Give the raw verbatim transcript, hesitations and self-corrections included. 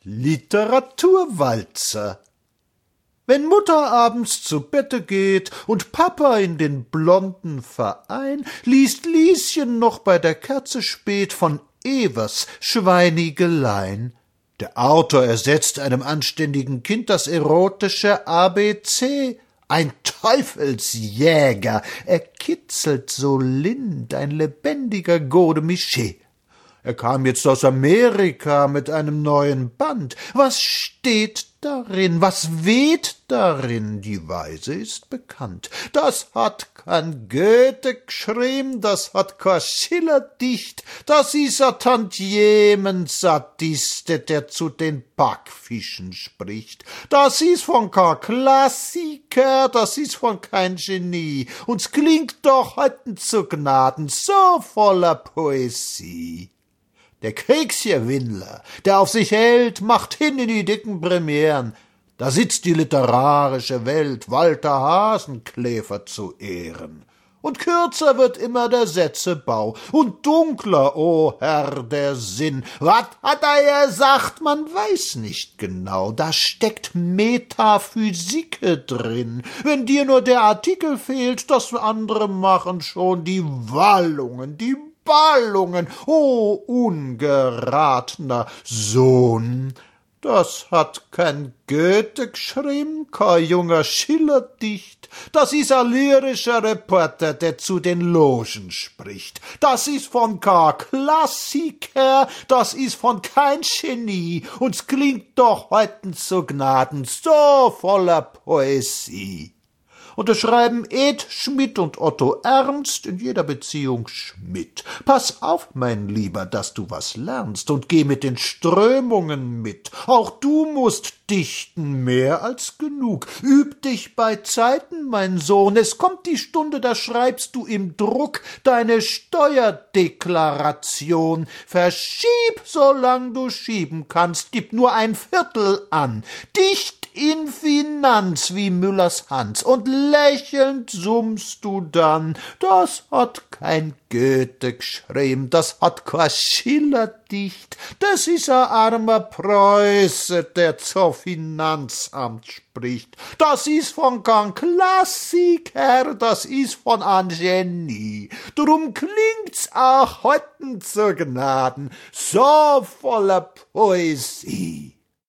Literaturwalzer. Wenn Mutter abends zu Bette geht und Papa in den blonden Verein, liest Lieschen noch bei der Kerze spät von Evers Schweinigelein. Der Autor ersetzt einem anständigen Kind das erotische A B C. Ein Teufelsjäger, er kitzelt so lind, ein lebendiger Godemiché. Er kam jetzt aus Amerika mit einem neuen Band. Was steht darin, was weht darin? Die Weise ist bekannt. Das hat kein Goethe geschrieben, das hat kein Schiller dicht, das is a Tantiemen-Sadiste, der zu den Backfischen spricht. Das is von kein Klassiker, das is von kein Genie, uns klingt doch heuten zu Gnaden so voller Poesie. Der Kriegsgewinner, der auf sich hält, macht hin in die dicken Premieren. Da sitzt die literarische Welt Walter Hasenkläfer zu Ehren. Und kürzer wird immer der Sätzebau und dunkler, o Herr, der Sinn. Wat hat er gesagt, man weiß nicht genau, da steckt Metaphysike drin. Wenn dir nur der Artikel fehlt, das andere machen schon die Wallungen, die Ballungen, o ungeratener Sohn. Das hat kein Goethe geschrieben, kein junger Schillerdicht, das is a lyrischer Reporter, der zu den Logen spricht. Das is von kein Klassiker, das is von kein Genie, uns klingt doch heuten zu Gnaden so voller Poesie. Unterschreiben Ed Schmidt und Otto Ernst, in jeder Beziehung Schmidt. Pass auf, mein Lieber, dass du was lernst und geh mit den Strömungen mit. Auch du musst dichten, mehr als genug. Üb dich bei Zeiten, mein Sohn, es kommt die Stunde, da schreibst du im Druck deine Steuerdeklaration. Verschieb, solang du schieben kannst, gib nur ein Viertel an. Dicht in Finanz wie Müllers Hans, und lächelnd summst du dann, das hat kein Goethe geschrieben, das hat kein Schiller dicht, das is a armer Preuße, der zur Finanzamt spricht, das is von kein Klassiker, das is von ein Genie, drum klingt's auch heuten zu Gnaden, so voller Poesie.